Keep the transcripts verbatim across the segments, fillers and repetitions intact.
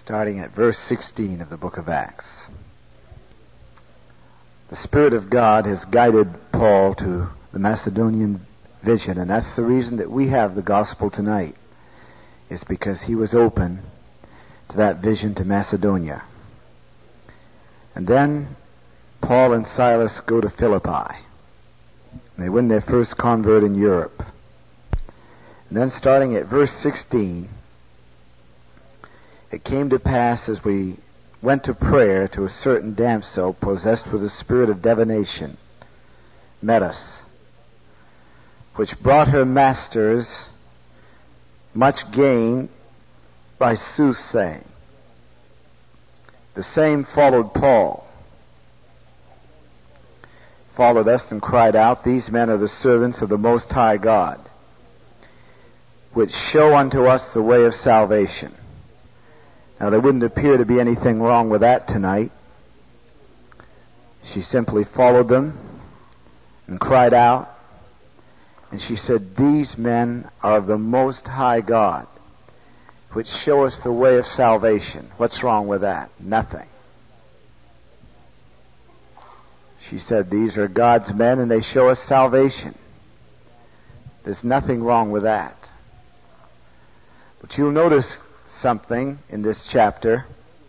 starting at verse sixteen of the book of Acts. The Spirit of God has guided Paul to the Macedonian vision, and that's the reason that we have the gospel tonight, is because he was open to that vision to Macedonia. And then Paul and Silas go to Philippi. They win their first convert in Europe. And then starting at verse sixteen, it came to pass as we went to prayer to a certain damsel possessed with a spirit of divination met us, which brought her masters much gain by soothsaying. The same followed Paul, followed us and cried out, These men are the servants of the Most High God, which show unto us the way of salvation. Now, there wouldn't appear to be anything wrong with that tonight. She simply followed them and cried out, and she said, These men are of the Most High God, which show us the way of salvation. What's wrong with that? Nothing. She said, These are God's men, and they show us salvation. There's nothing wrong with that. But you'll notice something in this chapter,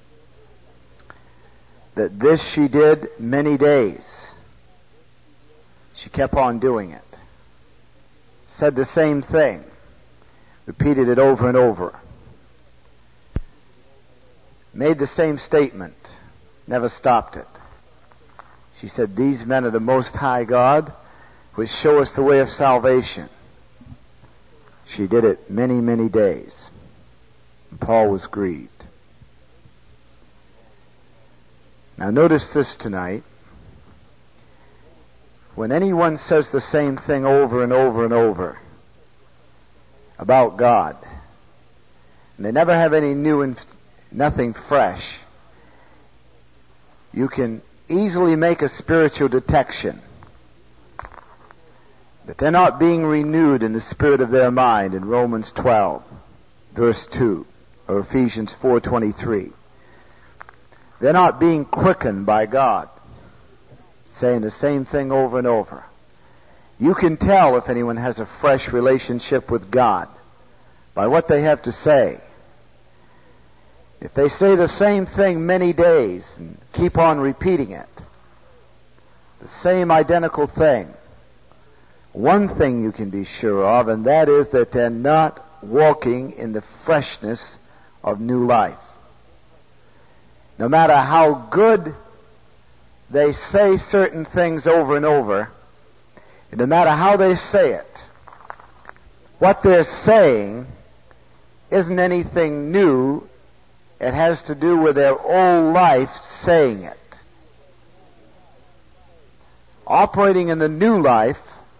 that this she did many days. She kept on doing it. Said the same thing. Repeated it over and over. Made the same statement. Never stopped it. She said, These men are the Most High God, which show us the way of salvation. She did it many, many days. And Paul was grieved. Now notice this tonight. When anyone says the same thing over and over and over about God, and they never have any new and nothing fresh, you can easily make a spiritual detection that they're not being renewed in the spirit of their mind in Romans twelve, verse two, or Ephesians four twenty-three. They're not being quickened by God, saying the same thing over and over. You can tell if anyone has a fresh relationship with God by what they have to say. If they say the same thing many days and keep on repeating it, the same identical thing, one thing you can be sure of, and that is that they're not walking in the freshness of new life. No matter how good they say certain things over and over, and no matter how they say it, what they're saying isn't anything new. It has to do with their old life saying it. Operating in the new life,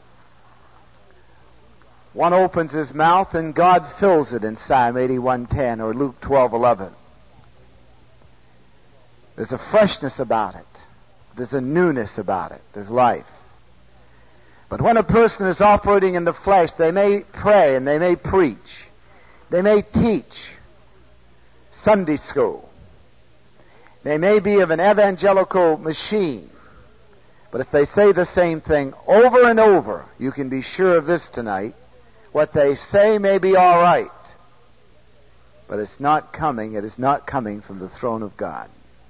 one opens his mouth and God fills it in Psalm eighty-one ten or Luke twelve eleven. There's a freshness about it. There's a newness about it. There's life. But when a person is operating in the flesh, they may pray and they may preach. They may teach Sunday school. They may be of an evangelical machine. But if they say the same thing over and over, you can be sure of this tonight. What they say may be all right, but it's not coming, it is not coming from the throne of God.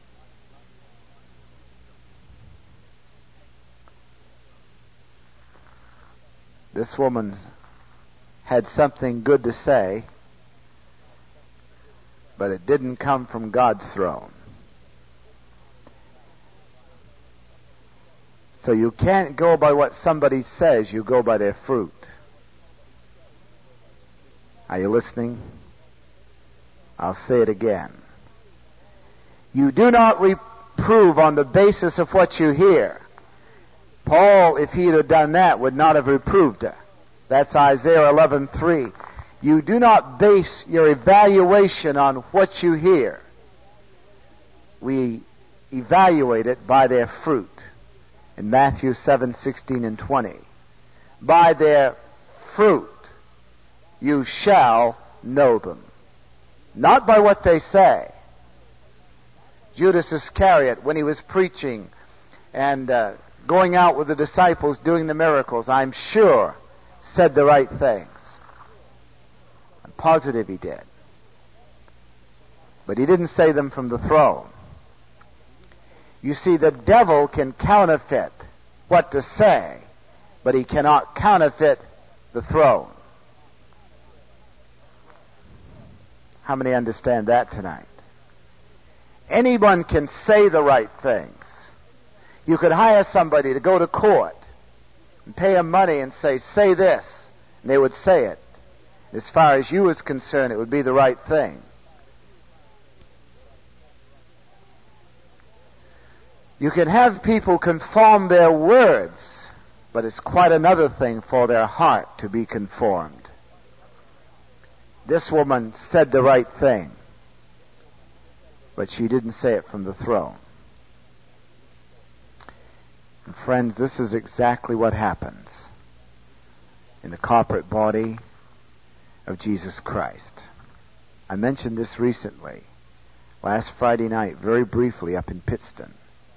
This woman had something good to say, but it didn't come from God's throne. So you can't go by what somebody says, you go by their fruit. Are you listening? I'll say it again. You do not reprove on the basis of what you hear. Paul, if he'd have done that, would not have reproved her. That's Isaiah eleven three. You do not base your evaluation on what you hear. We evaluate it by their fruit. In Matthew seven sixteen and twenty. By their fruit you shall know them. Not by what they say, Judas Iscariot, when he was preaching and uh, going out with the disciples doing the miracles, I'm sure said the right things. I'm positive he did. But he didn't say them from the throne. You see, the devil can counterfeit what to say, but he cannot counterfeit the throne. How many understand that tonight? Anyone can say the right things. You could hire somebody to go to court and pay him money and say, say this, and they would say it. As far as you was concerned, it would be the right thing. You can have people conform their words, but it's quite another thing for their heart to be conformed. This woman said the right thing, but she didn't say it from the throne. And friends, this is exactly what happens in the corporate body of Jesus Christ. I mentioned this recently, last Friday night, very briefly up in Pittston.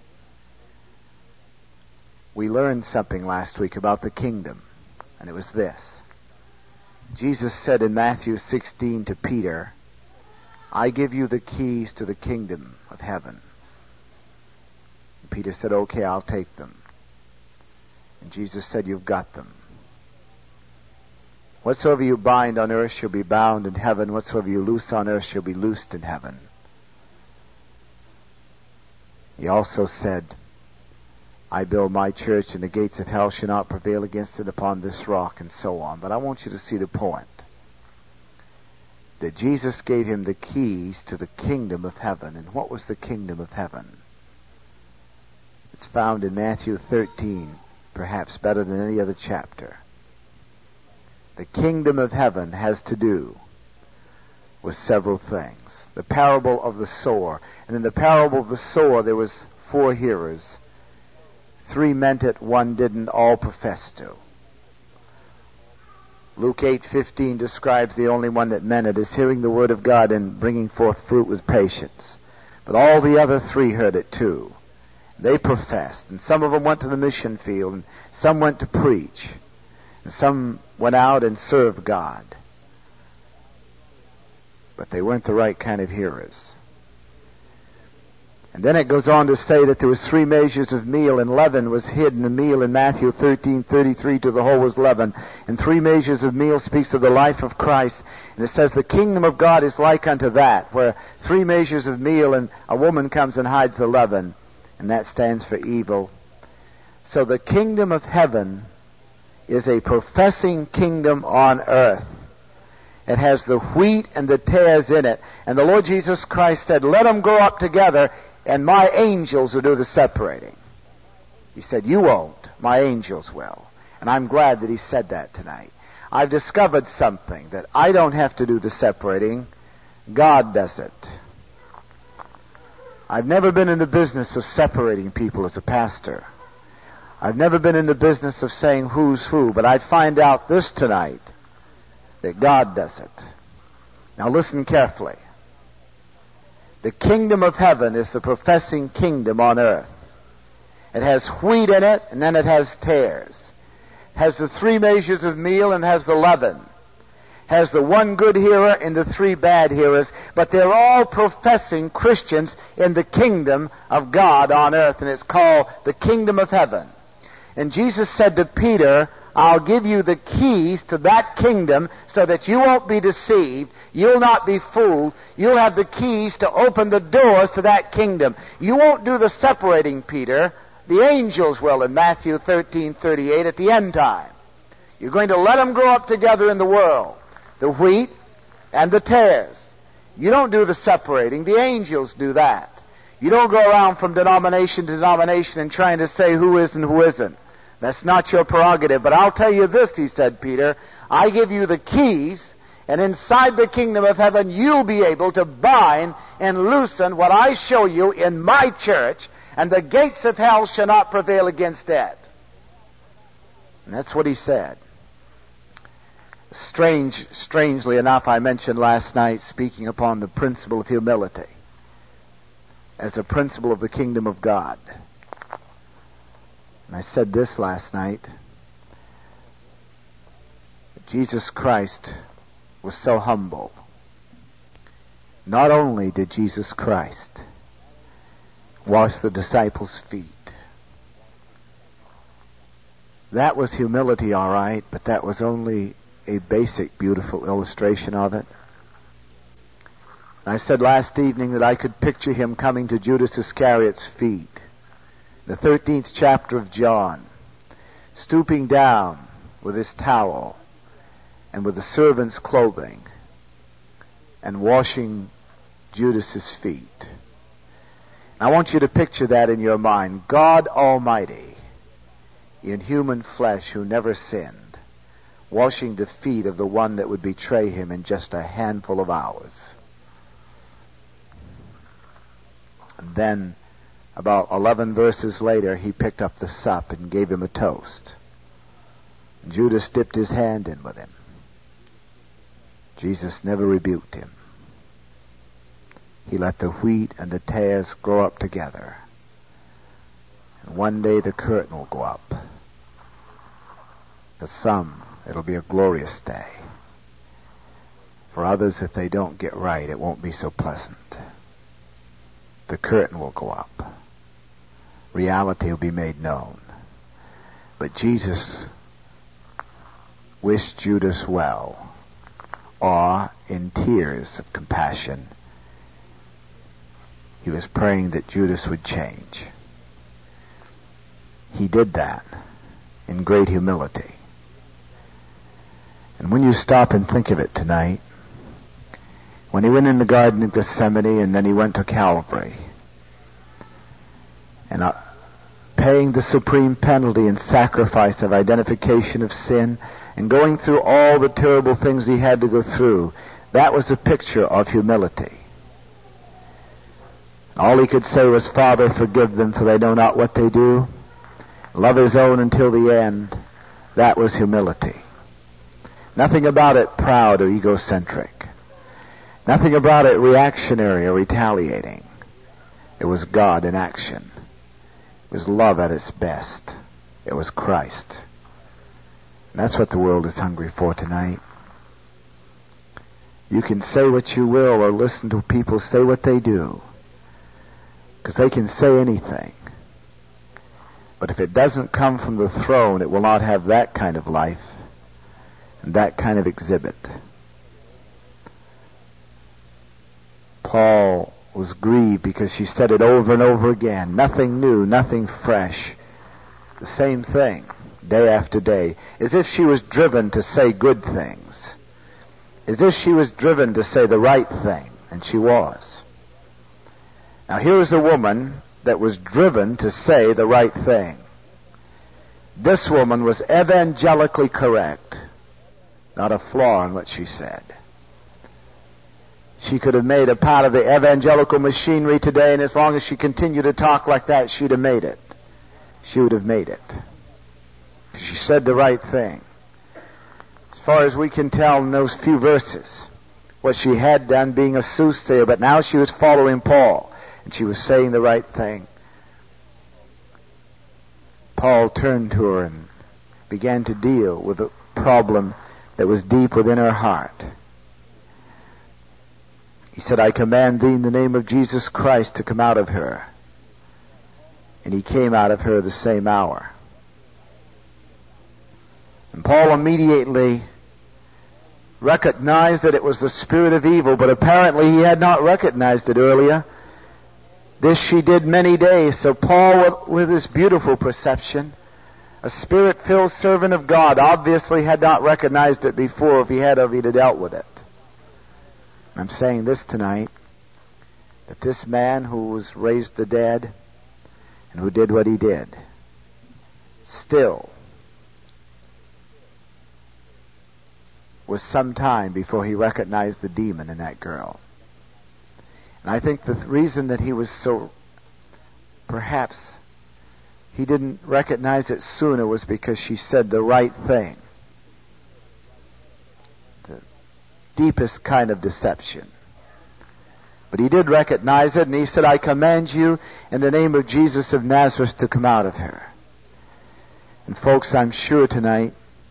We learned something last week about the kingdom, and it was this. Jesus said in Matthew sixteen to Peter, I give you the keys to the kingdom of heaven. And Peter said, okay, I'll take them. And Jesus said, you've got them. Whatsoever you bind on earth shall be bound in heaven. Whatsoever you loose on earth shall be loosed in heaven. He also said, I build my church, and the gates of hell shall not prevail against it, upon this rock, and so on. But I want you to see the point. That Jesus gave him the keys to the kingdom of heaven. And what was the kingdom of heaven? It's found in Matthew thirteen, perhaps better than any other chapter. The kingdom of heaven has to do with several things. The parable of the sower. And in the parable of the sower, there was four hearers. Three meant it, one didn't, all professed to. Luke eight fifteen describes the only one that meant it as hearing the word of God and bringing forth fruit with patience. But all the other three heard it too. They professed, and some of them went to the mission field, and some went to preach, and some went out and served God. But they weren't the right kind of hearers. And then it goes on to say that there was three measures of meal, and leaven was hid in the meal in Matthew thirteen thirty-three, to the whole was leaven. And three measures of meal speaks of the life of Christ. And it says the kingdom of God is like unto that, where three measures of meal and a woman comes and hides the leaven. And that stands for evil. So the kingdom of heaven is a professing kingdom on earth. It has the wheat and the tares in it. And the Lord Jesus Christ said, let them grow up together, and my angels will do the separating. He said, you won't. My angels will. And I'm glad that he said that tonight. I've discovered something, that I don't have to do the separating. God does it. I've never been in the business of separating people as a pastor. I've never been in the business of saying who's who, but I find out this tonight, that God does it. Now listen carefully. The kingdom of heaven is the professing kingdom on earth. It has wheat in it, and then it has tares. It has the three measures of meal and has the leaven. It has the one good hearer and the three bad hearers, but they're all professing Christians in the kingdom of God on earth, and it's called the kingdom of heaven. And Jesus said to Peter, I'll give you the keys to that kingdom so that you won't be deceived. You'll not be fooled. You'll have the keys to open the doors to that kingdom. You won't do the separating, Peter. The angels will in Matthew thirteen thirty-eight at the end time. You're going to let them grow up together in the world. The wheat and the tares. You don't do the separating. The angels do that. You don't go around from denomination to denomination and trying to say who is and who isn't. That's not your prerogative. But I'll tell you this, he said, Peter, I give you the keys, and inside the kingdom of heaven you'll be able to bind and loosen what I show you in my church, and the gates of hell shall not prevail against it. And that's what he said. Strange, strangely enough, I mentioned last night, speaking upon the principle of humility. as a principle of the kingdom of God. And I said this last night. Jesus Christ was so humble. Not only did Jesus Christ wash the disciples' feet. That was humility, all right, but that was only a basic, beautiful illustration of it. And I said last evening that I could picture him coming to Judas Iscariot's feet, the thirteenth chapter of John, stooping down with his towel and with the servant's clothing and washing Judas's feet. I want you to picture that in your mind. God Almighty, in human flesh who never sinned, washing the feet of the one that would betray him in just a handful of hours. And then, about eleven verses later, he picked up the sup and gave him a toast. And Judas dipped his hand in with him. Jesus never rebuked him. He let the wheat and the tares grow up together. And one day the curtain will go up. For some, it'll be a glorious day. For others, if they don't get right, it won't be so pleasant. The curtain will go up. Reality will be made known. But Jesus wished Judas well, or in tears of compassion, he was praying that Judas would change. He did that in great humility. And when you stop and think of it tonight, when he went in the Garden of Gethsemane and then he went to Calvary, and uh, paying the supreme penalty and sacrifice of identification of sin, and going through all the terrible things he had to go through, that was a picture of humility. All he could say was, Father, forgive them, for they know not what they do. Love his own until the end. That was humility. Nothing about it proud or egocentric. Nothing about it reactionary or retaliating. It was God in action. It was love at its best. It was Christ. And that's what the world is hungry for tonight. You can say what you will or listen to people say what they do, because they can say anything. But if it doesn't come from the throne, it will not have that kind of life and that kind of exhibit. Paul was grieved because she said it over and over again. Nothing new, nothing fresh. The same thing, day after day. As if she was driven to say good things. As if she was driven to say the right thing. And she was. Now here's a woman that was driven to say the right thing. This woman was evangelically correct. Not a flaw in what she said. She could have made a part of the evangelical machinery today, and as long as she continued to talk like that, she'd have made it. She would have made it. She said the right thing. As far as we can tell in those few verses, what she had done being a soothsayer, but now she was following Paul, and she was saying the right thing. Paul turned to her and began to deal with a problem that was deep within her heart. He said, I command thee in the name of Jesus Christ to come out of her. And he came out of her the same hour. And Paul immediately recognized that it was the spirit of evil, but apparently he had not recognized it earlier. This she did many days. So Paul, with his beautiful perception, a spirit-filled servant of God, obviously had not recognized it before. If he had, he'd have dealt with it. I'm saying this tonight, that this man who was raised the dead and who did what he did, still was some time before he recognized the demon in that girl. And I think the th- reason that he was so, perhaps he didn't recognize it sooner, was because she said the right thing. The deepest kind of deception. But he did recognize it, and he said, I command you in the name of Jesus of Nazareth to come out of her. And folks, I'm sure tonight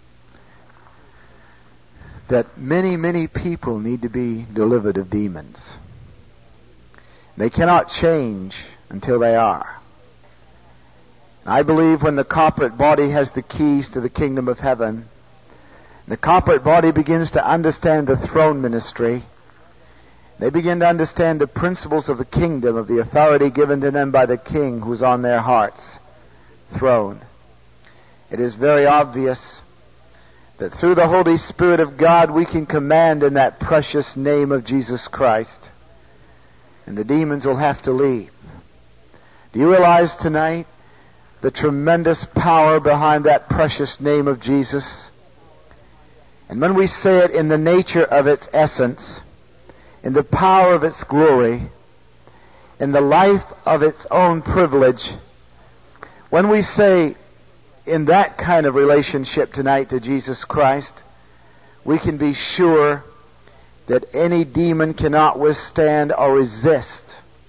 that many, many people need to be delivered of demons. They cannot change until they are. I believe when the corporate body has the keys to the kingdom of heaven, the corporate body begins to understand the throne ministry. They begin to understand the principles of the kingdom, of the authority given to them by the King who's on their heart's throne. It is very obvious that through the Holy Spirit of God we can command in that precious name of Jesus Christ, and the demons will have to leave. Do you realize tonight the tremendous power behind that precious name of Jesus? And when we say it in the nature of its essence, in the power of its glory, in the life of its own privilege, when we say in that kind of relationship tonight to Jesus Christ, we can be sure that any demon cannot withstand or resist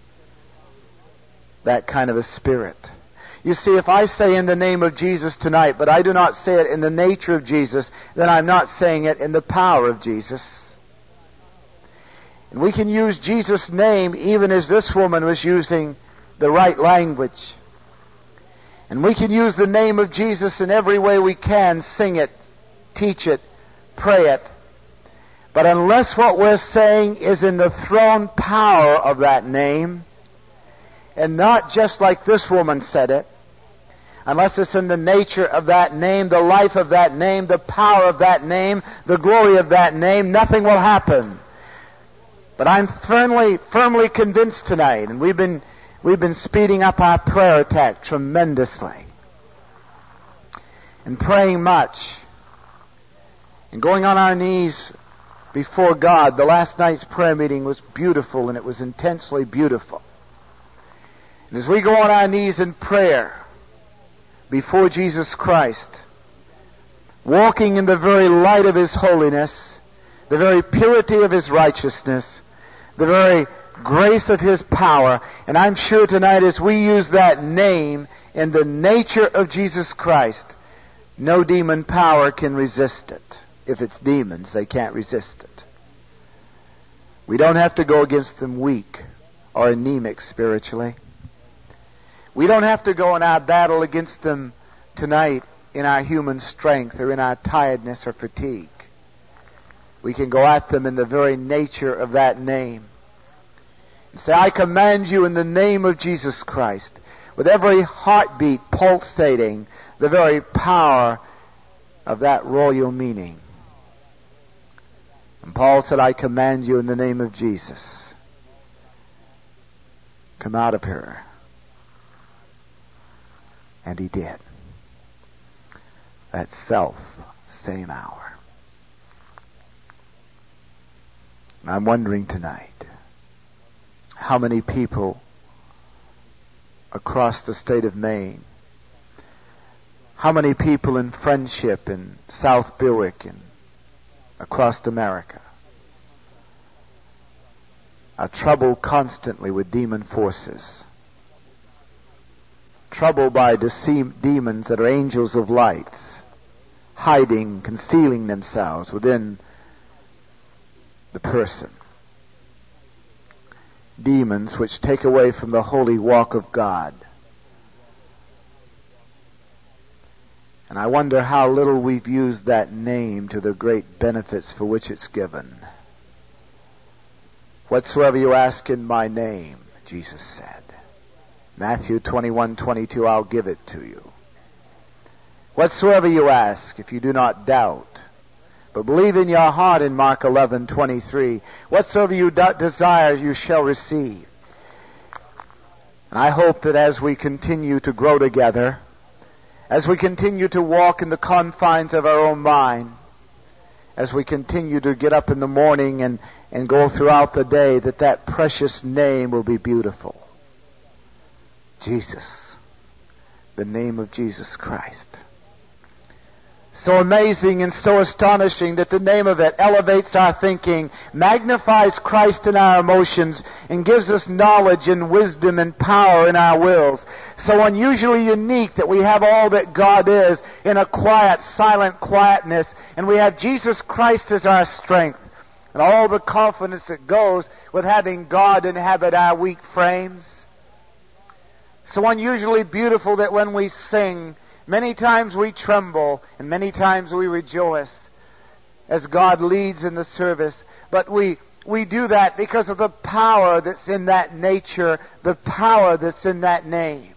that kind of a spirit. You see, if I say in the name of Jesus tonight, but I do not say it in the nature of Jesus, then I'm not saying it in the power of Jesus. And we can use Jesus' name even as this woman was using the right language. And we can use the name of Jesus in every way we can, sing it, teach it, pray it. But unless what we're saying is in the throne power of that name, and not just like this woman said it, unless it's in the nature of that name, the life of that name, the power of that name, the glory of that name, nothing will happen. But I'm firmly, firmly convinced tonight, and we've been, we've been speeding up our prayer attack tremendously, and praying much, and going on our knees before God. The last night's prayer meeting was beautiful, and it was intensely beautiful. And as we go on our knees in prayer before Jesus Christ, walking in the very light of His holiness, the very purity of His righteousness, the very grace of His power, and I'm sure tonight as we use that name in the nature of Jesus Christ, no demon power can resist it. If it's demons, they can't resist it. We don't have to go against them weak or anemic spiritually. We don't have to go in our battle against them tonight in our human strength or in our tiredness or fatigue. We can go at them in the very nature of that name and say, I command you in the name of Jesus Christ, with every heartbeat pulsating the very power of that royal meaning. And Paul said, I command you in the name of Jesus, come out of her. And he did. That self same hour. And I'm wondering tonight, how many people across the state of Maine, how many people in Friendship in South Berwick and across America are troubled constantly with demon forces, troubled by dece- demons that are angels of light, hiding, concealing themselves within the person. Demons which take away from the holy walk of God. And I wonder how little we've used that name to the great benefits for which it's given. Whatsoever you ask in my name, Jesus said. Matthew twenty-one twenty-two, I'll give it to you. Whatsoever you ask, if you do not doubt, but believe in your heart, in Mark eleven twenty-three, whatsoever you do- desire, you shall receive. And I hope that as we continue to grow together, as we continue to walk in the confines of our own mind, as we continue to get up in the morning and, and go throughout the day, that that precious name will be beautiful. Jesus, the name of Jesus Christ. So amazing and so astonishing that the name of it elevates our thinking, magnifies Christ in our emotions, and gives us knowledge and wisdom and power in our wills. So unusually unique that we have all that God is in a quiet, silent quietness, and we have Jesus Christ as our strength, and all the confidence that goes with having God inhabit our weak frames. So unusually beautiful that when we sing, many times we tremble, and many times we rejoice as God leads in the service. But we, we do that because of the power that's in that nature, the power that's in that name.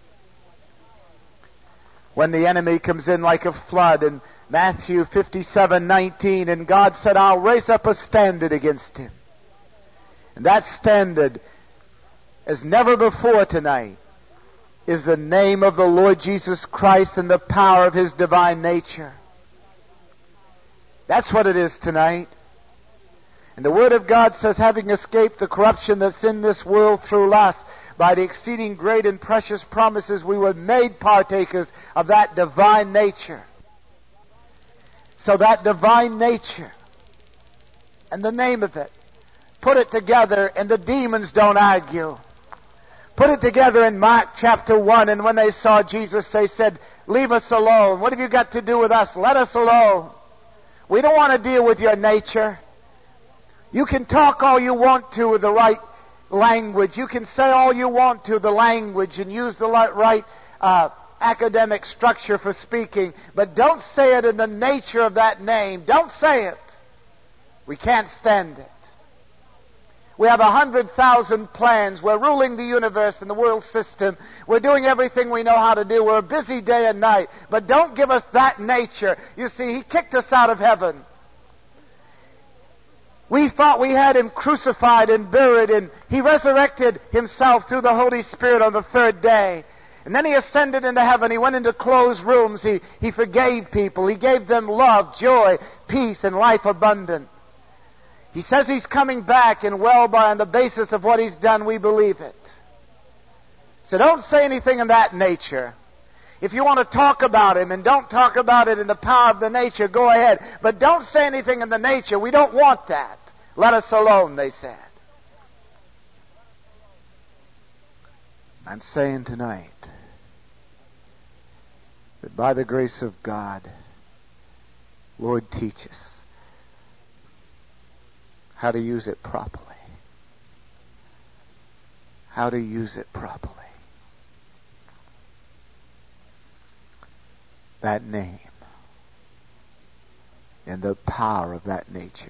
When the enemy comes in like a flood in Matthew fifty-seven nineteen, and God said, I'll raise up a standard against him. And that standard, as never before tonight, is the name of the Lord Jesus Christ and the power of His divine nature. That's what it is tonight. And the Word of God says, having escaped the corruption that's in this world through lust, by the exceeding great and precious promises, we were made partakers of that divine nature. So that divine nature and the name of it, put it together, and the demons don't argue. Put it together in Mark chapter one, and when they saw Jesus, they said, leave us alone. What have you got to do with us? Let us alone. We don't want to deal with your nature. You can talk all you want to with the right language. You can say all you want to the language and use the right uh, academic structure for speaking, but don't say it in the nature of that name. Don't say it. We can't stand it. We have a hundred thousand plans. We're ruling the universe and the world system. We're doing everything we know how to do. We're busy day and night. But don't give us that nature. You see, He kicked us out of heaven. We thought we had Him crucified and buried, and He resurrected Himself through the Holy Spirit on the third day. And then He ascended into heaven. He went into closed rooms. He, he forgave people. He gave them love, joy, peace, and life abundant. He says He's coming back, and well, by on the basis of what He's done, we believe it. So don't say anything in that nature. If you want to talk about Him, and don't talk about it in the power of the nature, go ahead. But don't say anything in the nature. We don't want that. Let us alone, they said. I'm saying tonight that by the grace of God, Lord, teach us how to use it properly. How to use it properly. That name and the power of that nature.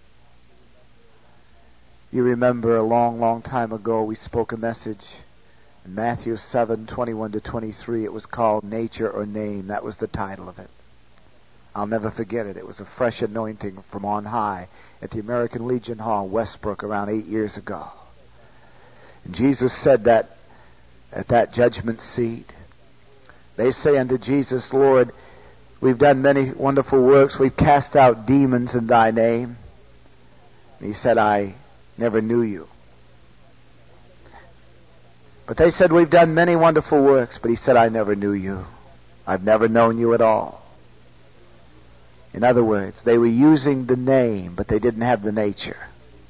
You remember a long, long time ago we spoke a message in Matthew seven, twenty-one to twenty-three. It was called Nature or Name. That was the title of it. I'll never forget it. It was a fresh anointing from on high at the American Legion Hall, Westbrook, around eight years ago. And Jesus said that at that judgment seat, they say unto Jesus, Lord, we've done many wonderful works. We've cast out demons in Thy name. And He said, I never knew you. But they said, we've done many wonderful works. But He said, I never knew you. I've never known you at all. In other words, they were using the name, but they didn't have the nature.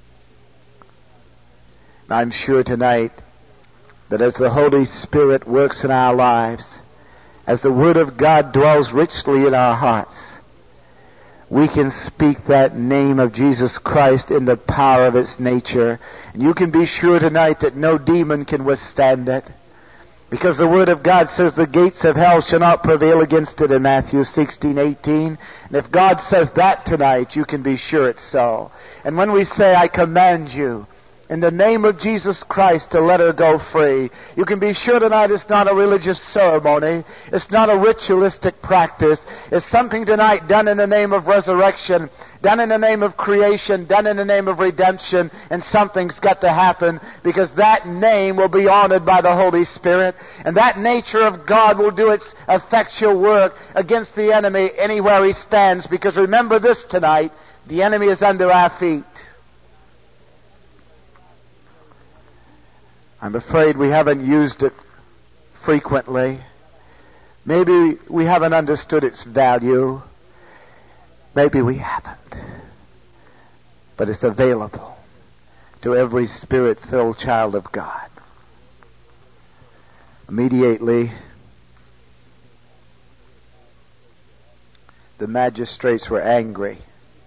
And I'm sure tonight that as the Holy Spirit works in our lives, as the Word of God dwells richly in our hearts, we can speak that name of Jesus Christ in the power of its nature. And you can be sure tonight that no demon can withstand it. Because the Word of God says the gates of hell shall not prevail against it in Matthew sixteen, eighteen. And if God says that tonight, you can be sure it's so. And when we say, I command you, in the name of Jesus Christ, to let her go free, you can be sure tonight it's not a religious ceremony. It's not a ritualistic practice. It's something tonight done in the name of resurrection, done in the name of creation, done in the name of redemption, and something's got to happen because that name will be honored by the Holy Spirit, and that nature of God will do its effectual work against the enemy anywhere he stands, because remember this tonight, the enemy is under our feet. I'm afraid we haven't used it frequently. Maybe we haven't understood its value. Maybe we haven't. But it's available to every Spirit-filled child of God. Immediately, the magistrates were angry.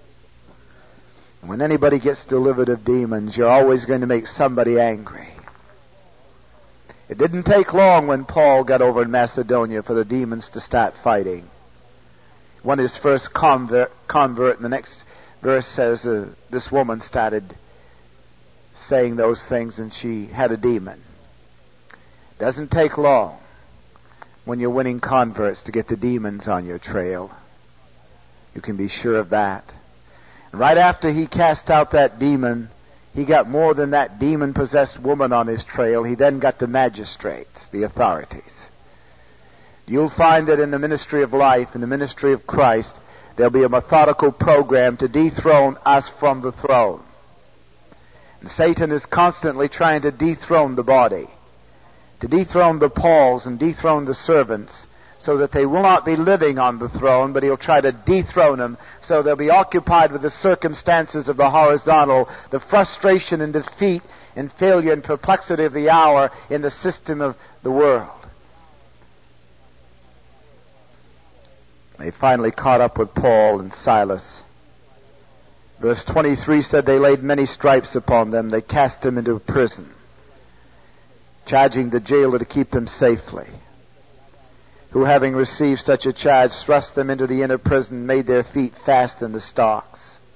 When anybody gets delivered of demons, you're always going to make somebody angry. It didn't take long when Paul got over in Macedonia for the demons to start fighting. When his first convert, convert in the next verse says uh, this woman started saying those things and she had a demon. Doesn't take long when you're winning converts to get the demons on your trail. You can be sure of that. And right after he cast out that demon, he got more than that demon-possessed woman on his trail. He then got the magistrates, the authorities. You'll find that in the ministry of life, in the ministry of Christ, there'll be a methodical program to dethrone us from the throne. And Satan is constantly trying to dethrone the body, to dethrone the Pauls and dethrone the servants, so that they will not be living on the throne, but he'll try to dethrone them so they'll be occupied with the circumstances of the horizontal, the frustration and defeat and failure and perplexity of the hour in the system of the world. They finally caught up with Paul and Silas. Verse twenty-three said they laid many stripes upon them. They cast them into a prison, charging the jailer to keep them safely, who having received such a charge thrust them into the inner prison, made their feet fast in the stocks.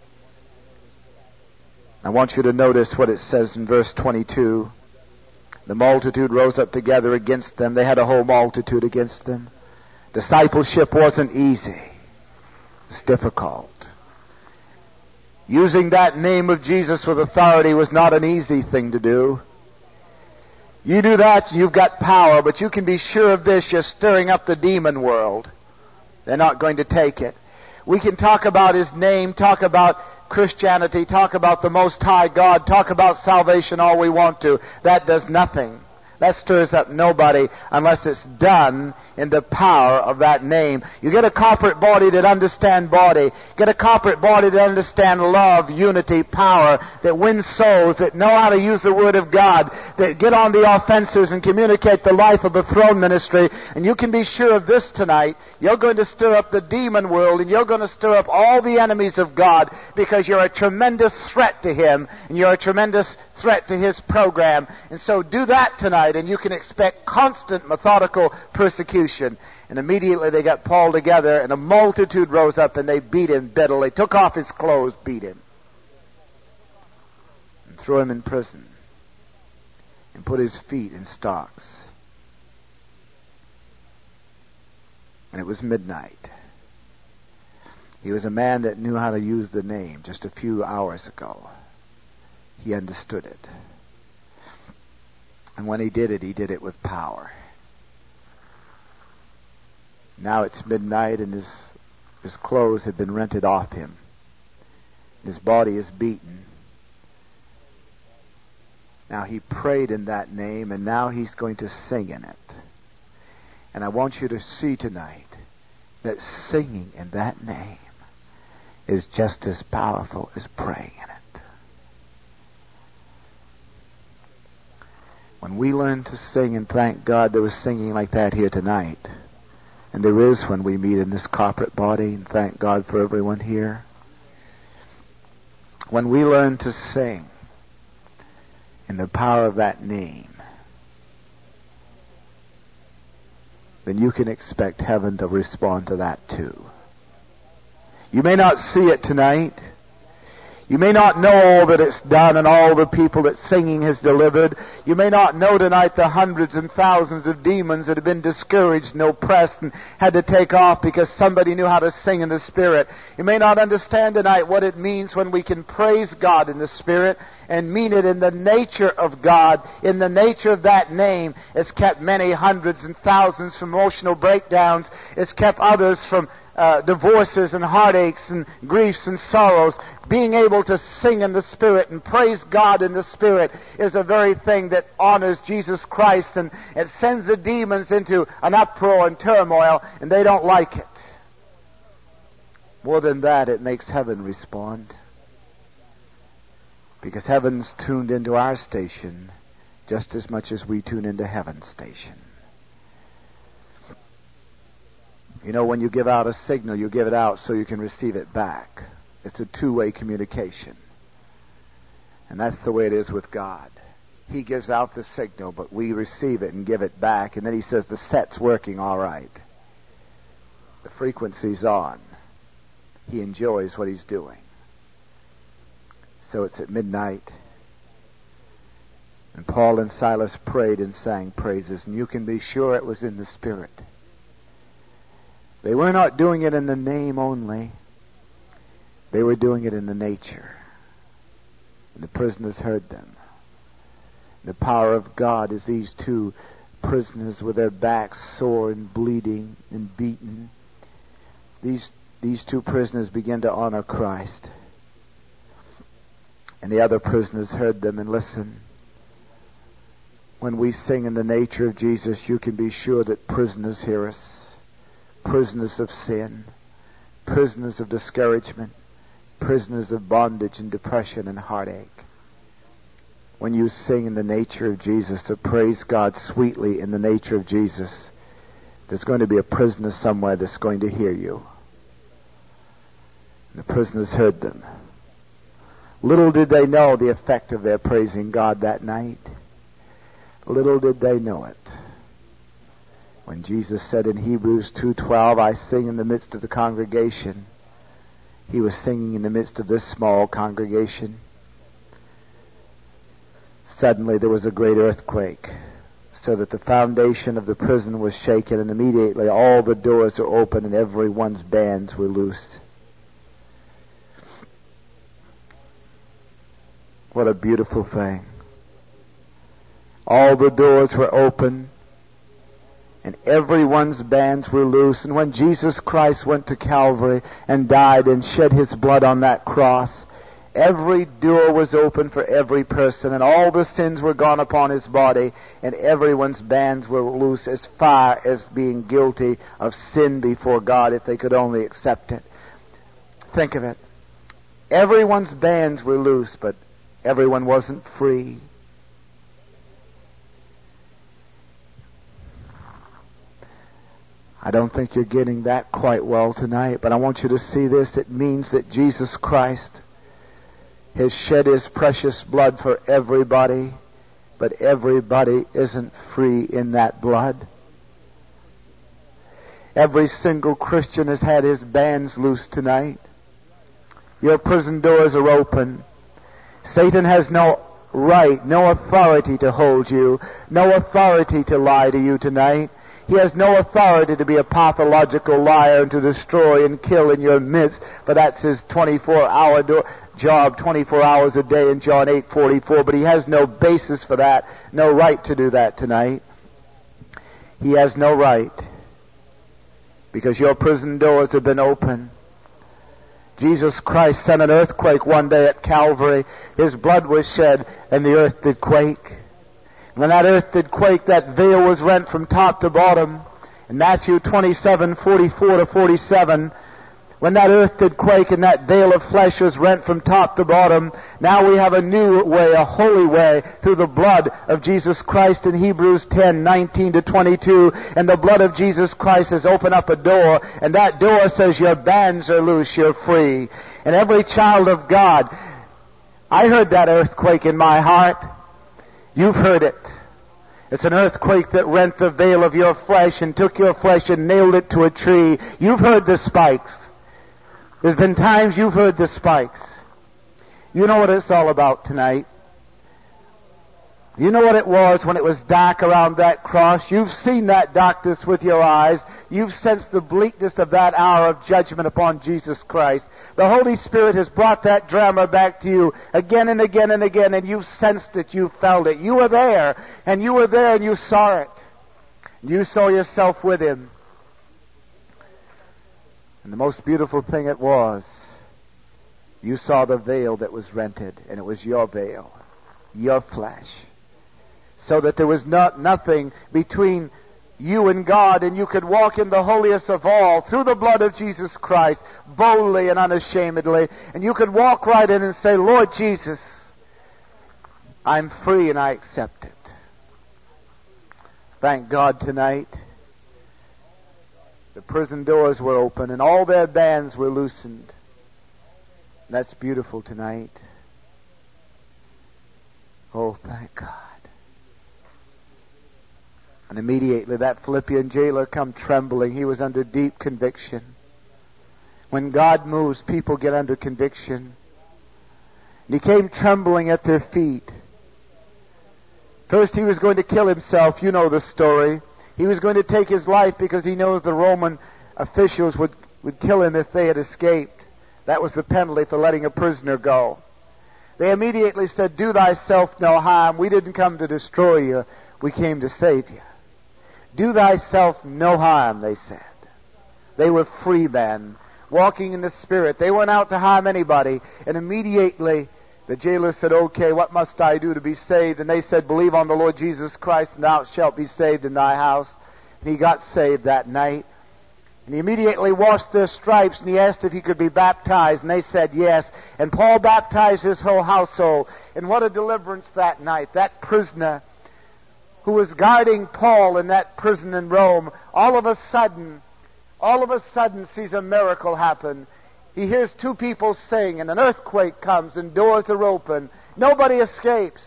I want you to notice what it says in verse twenty-two. The multitude rose up together against them. They had a whole multitude against them. Discipleship wasn't easy. It's difficult. Using that name of Jesus with authority was not an easy thing to do. You do that, you've got power, but you can be sure of this, you're stirring up the demon world. They're not going to take it. We can talk about His name, talk about Christianity, talk about the Most High God, talk about salvation all we want to. That does nothing. That stirs up nobody unless it's done in the power of that name. You get a corporate body that understand body. Get a corporate body that understand love, unity, power, that wins souls, that know how to use the Word of God, that get on the offenses and communicate the life of the throne ministry. And you can be sure of this tonight. You're going to stir up the demon world, and you're going to stir up all the enemies of God, because you're a tremendous threat to Him, and you're a tremendous threat to His program. And so do that tonight, and you can expect constant methodical persecution. And immediately they got Paul together, and a multitude rose up, and they beat him bitterly. They took off his clothes, beat him, and threw him in prison, and put his feet in stocks. And it was midnight. He was a man that knew how to use the name just a few hours ago. He understood it. And when he did it, he did it with power. Now it's midnight, and his, his clothes have been rented off him. His body is beaten. Now he prayed in that name, and now he's going to sing in it. And I want you to see tonight that singing in that name is just as powerful as praying in it. When we learn to sing, and thank God there was singing like that here tonight, and there is when we meet in this corporate body, and thank God for everyone here. When we learn to sing in the power of that name, then you can expect heaven to respond to that too. You may not see it tonight. You may not know all that it's done and all the people that singing has delivered. You may not know tonight the hundreds and thousands of demons that have been discouraged and oppressed and had to take off because somebody knew how to sing in the Spirit. You may not understand tonight what it means when we can praise God in the Spirit and mean it in the nature of God, in the nature of that name. It's kept many hundreds and thousands from emotional breakdowns. It's kept others from uh, divorces and heartaches and griefs and sorrows, being able to sing in the Spirit and praise God in the Spirit is the very thing that honors Jesus Christ, and it sends the demons into an uproar and turmoil, and they don't like it. More than that, it makes heaven respond. Because heaven's tuned into our station just as much as we tune into heaven's station. You know, when you give out a signal, you give it out so you can receive it back. It's a two-way communication. And that's the way it is with God. He gives out the signal, but we receive it and give it back. And then he says the set's working all right. The frequency's on. He enjoys what he's doing. So it's at midnight. And Paul and Silas prayed and sang praises. And you can be sure it was in the Spirit. They were not doing it in the name only. They were doing it in the nature. And the prisoners heard them. The power of God as these two prisoners with their backs sore and bleeding and beaten. These, these two prisoners began to honor Christ. And the other prisoners heard them and listened. When we sing in the nature of Jesus, you can be sure that prisoners hear us. Prisoners of sin, prisoners of discouragement, prisoners of bondage and depression and heartache. When you sing in the nature of Jesus, to praise God sweetly in the nature of Jesus, there's going to be a prisoner somewhere that's going to hear you. And the prisoners heard them. Little did they know the effect of their praising God that night. Little did they know it. When Jesus said in Hebrews two twelve, I sing in the midst of the congregation, he was singing in the midst of this small congregation. Suddenly there was a great earthquake, so that the foundation of the prison was shaken, and immediately all the doors were open and everyone's bands were loosed. What a beautiful thing. All the doors were open and everyone's bands were loose. And when Jesus Christ went to Calvary and died and shed his blood on that cross, every door was open for every person, and all the sins were gone upon his body, and everyone's bands were loose as far as being guilty of sin before God, if they could only accept it. Think of it. Everyone's bands were loose, but everyone wasn't free. I don't think you're getting that quite well tonight, but I want you to see this. It means that Jesus Christ has shed his precious blood for everybody, but everybody isn't free in that blood. Every single Christian has had his bands loose tonight. Your prison doors are open. Satan has no right, no authority to hold you, no authority to lie to you tonight. He has no authority to be a pathological liar and to destroy and kill in your midst, but that's his twenty-four hour do- job, twenty-four hours a day in John eight forty-four, but he has no basis for that, no right to do that tonight. He has no right, because your prison doors have been open. Jesus Christ sent an earthquake one day at Calvary. His blood was shed, and the earth did quake. When that earth did quake, that veil was rent from top to bottom. In Matthew twenty-seven forty-four to forty-seven, when that earth did quake and that veil of flesh was rent from top to bottom, now we have a new way, a holy way, through the blood of Jesus Christ in Hebrews ten nineteen to twenty-two. And the blood of Jesus Christ has opened up a door, and that door says your bands are loose, you're free. And every child of God, I heard that earthquake in my heart. You've heard it. It's an earthquake that rent the veil of your flesh and took your flesh and nailed it to a tree. You've heard the spikes. There's been times you've heard the spikes. You know what it's all about tonight. You know what it was when it was dark around that cross. You've seen that darkness with your eyes. You've sensed the bleakness of that hour of judgment upon Jesus Christ. The Holy Spirit has brought that drama back to you again and again and again, and you've sensed it, you felt it. You were there, and you were there, and you saw it. You saw yourself with him. And the most beautiful thing it was, you saw the veil that was rented, and it was your veil, your flesh. So that there was not nothing between you and God, and you could walk in the holiest of all through the blood of Jesus Christ, boldly and unashamedly, and you could walk right in and say, Lord Jesus, I'm free and I accept it. Thank God tonight, the prison doors were open and all their bands were loosened. That's beautiful tonight. Oh, thank God. And immediately that Philippian jailer come trembling. He was under deep conviction. When God moves, people get under conviction. And he came trembling at their feet. First he was going to kill himself. You know the story. He was going to take his life because he knows the Roman officials would, would kill him if they had escaped. That was the penalty for letting a prisoner go. They immediately said, do thyself no harm. We didn't come to destroy you. We came to save you. Do thyself no harm, they said. They were free men, walking in the Spirit. They weren't out to harm anybody. And immediately the jailer said, okay, what must I do to be saved? And they said, believe on the Lord Jesus Christ, and thou shalt be saved in thy house. And he got saved that night. And he immediately washed their stripes, and he asked if he could be baptized, and they said yes. And Paul baptized his whole household. And what a deliverance that night. That prisoner who was guarding Paul in that prison in Rome, all of a sudden, all of a sudden sees a miracle happen. He hears two people sing, and an earthquake comes, and doors are open. Nobody escapes.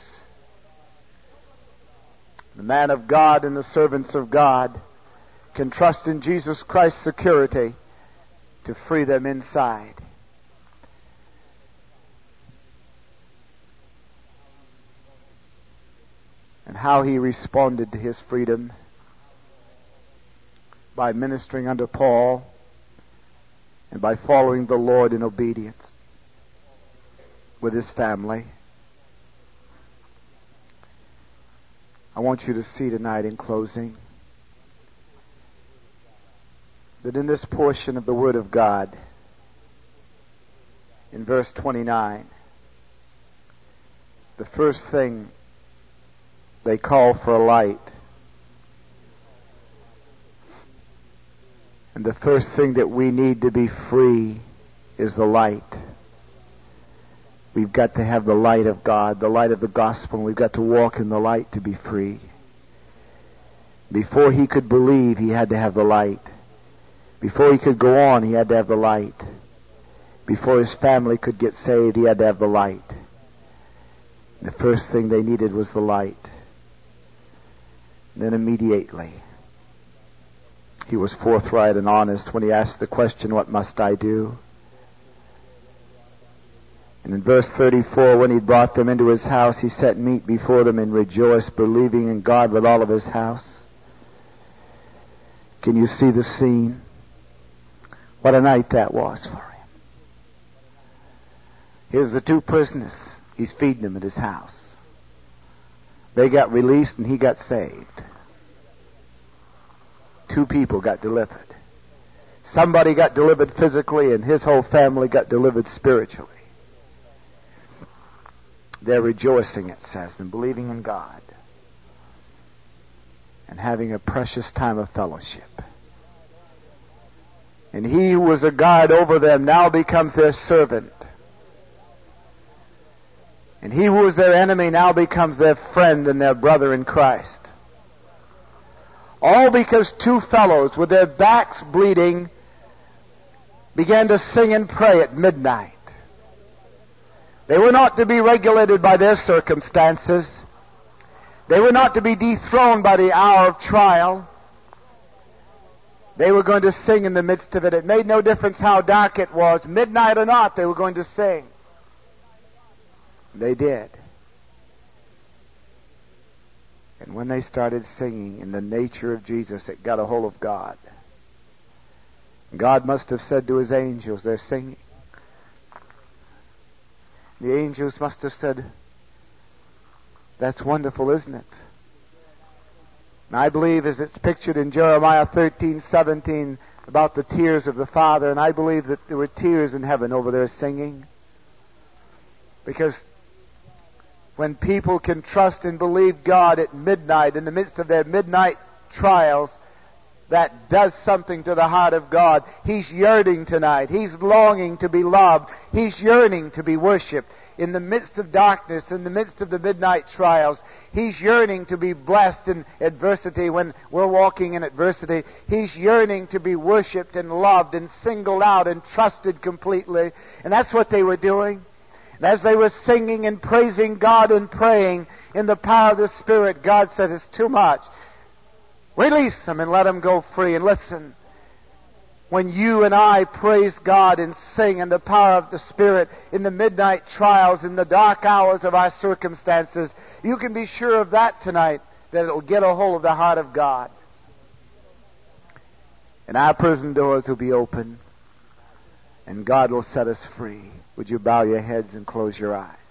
The man of God and the servants of God can trust in Jesus Christ's security to free them inside. And how he responded to his freedom by ministering unto Paul and by following the Lord in obedience with his family. I want you to see tonight in closing that in this portion of the Word of God, in verse twenty-nine, the first thing they call for a light. And the first thing that we need to be free is the light. We've got to have the light of God, the light of the gospel, and we've got to walk in the light to be free. Before he could believe, he had to have the light. Before he could go on, he had to have the light. Before his family could get saved, he had to have the light. The first thing they needed was the light. Then immediately, he was forthright and honest when he asked the question, what must I do? And in verse thirty-four, when he brought them into his house, he set meat before them and rejoiced, believing in God with all of his house. Can you see the scene? What a night that was for him. Here's the two prisoners. He's feeding them at his house. They got released and he got saved. Two people got delivered. Somebody got delivered physically and his whole family got delivered spiritually. They're rejoicing, it says, and believing in God and having a precious time of fellowship. And he who was a guard over them now becomes their servant. And he who was their enemy now becomes their friend and their brother in Christ. All because two fellows with their backs bleeding began to sing and pray at midnight. They were not to be regulated by their circumstances. They were not to be dethroned by the hour of trial. They were going to sing in the midst of it. It made no difference how dark it was. Midnight or not, they were going to sing. They did. And when they started singing in the nature of Jesus, it got a hold of God. God must have said to his angels, they're singing. The angels must have said, that's wonderful, isn't it? And I believe as it's pictured in Jeremiah thirteen seventeen, about the tears of the Father, and I believe that there were tears in heaven over their singing. Because when people can trust and believe God at midnight, in the midst of their midnight trials, that does something to the heart of God. He's yearning tonight. He's longing to be loved. He's yearning to be worshipped. In the midst of darkness, in the midst of the midnight trials, He's yearning to be blessed in adversity when we're walking in adversity. He's yearning to be worshipped and loved and singled out and trusted completely. And that's what they were doing. And as they were singing and praising God and praying in the power of the Spirit, God said, it's too much. Release them and let them go free. And listen, when you and I praise God and sing in the power of the Spirit in the midnight trials, in the dark hours of our circumstances, you can be sure of that tonight, that it'll get a hold of the heart of God. And our prison doors will be open, and God will set us free. Would you bow your heads and close your eyes?